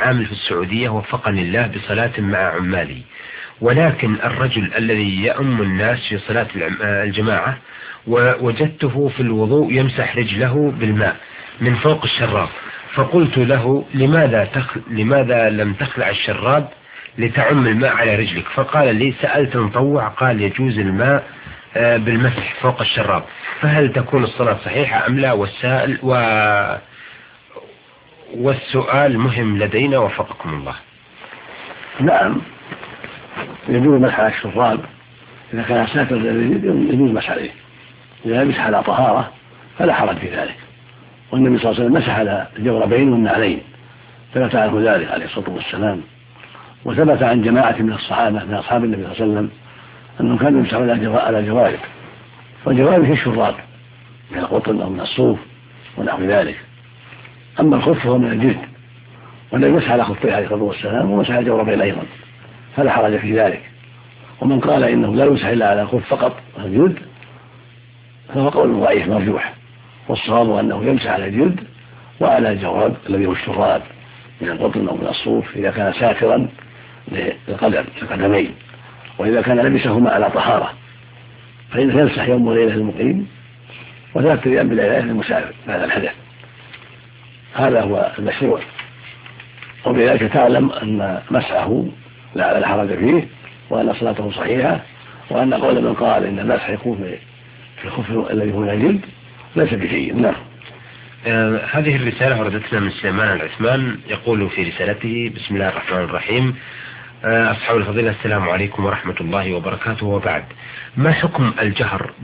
عامل في السعودية وفقني الله بصلاة مع عمالي، ولكن الرجل الذي يؤم الناس في صلاة الجماعة ووجدته في الوضوء يمسح رجله بالماء من فوق الشراب، فقلت له لماذا لم تخلع الشراب لتعم الماء على رجلك؟ فقال لي سألت مطوع قال يجوز الماء بالمسح فوق الشراب، فهل تكون الصلاة صحيحة أم لا؟ والسؤال مهم لدينا وفقكم الله. نعم، يجوز مسح على الشراب إذا كان ساتر يجوز مسح عليه، إذا مسح على طهارة فلا حرج في ذلك. والنبي صلى الله عليه وسلم مسح على الجوربين والنعلين، ثبت عنه ذلك عليه الصلاة والسلام. وثبت عن جماعة من الصحابة من أصحاب النبي صلى الله عليه وسلم أنهم كانوا يمسحون على جوارب، والجوارب هي الشراب من القطن أو من الصوف ونحو ذلك. أما الخف فهو من الجلد، والنبي مسح على خفيه عليه الصلاة والسلام ومسح على الجوربين أيضا، فلا حرج في ذلك. ومن قال إنه لا يمسح إلا على الخف فقط الجلد فهو قول ضعيف مرجوح، والصواب أنه يمسح على الجلد وعلى الجورب الذي هو الشراب من القطن أو من الصوف إذا كان ساترا للقدمين، وإذا كان لبسهما على طهارة فإنه يمسح يوم وليلة المقيم وثلاثة أيام بليلة للمسافر بعد الحدث. هذا هو المشروع، وبذلك تعلم أن مسحه لا حرج فيه، وأن صلاته صحيحة، وأن قول من قال إن المسح يكون في الخف الذي هو من الجلد ليس بشيء. نعم. هذه الرسالة وردتنا من سليمان العثمان، يقول في رسالته: بسم الله الرحمن الرحيم. أصحاب الفضيلة، السلام عليكم ورحمة الله وبركاته، وبعد، ما حكم الجهر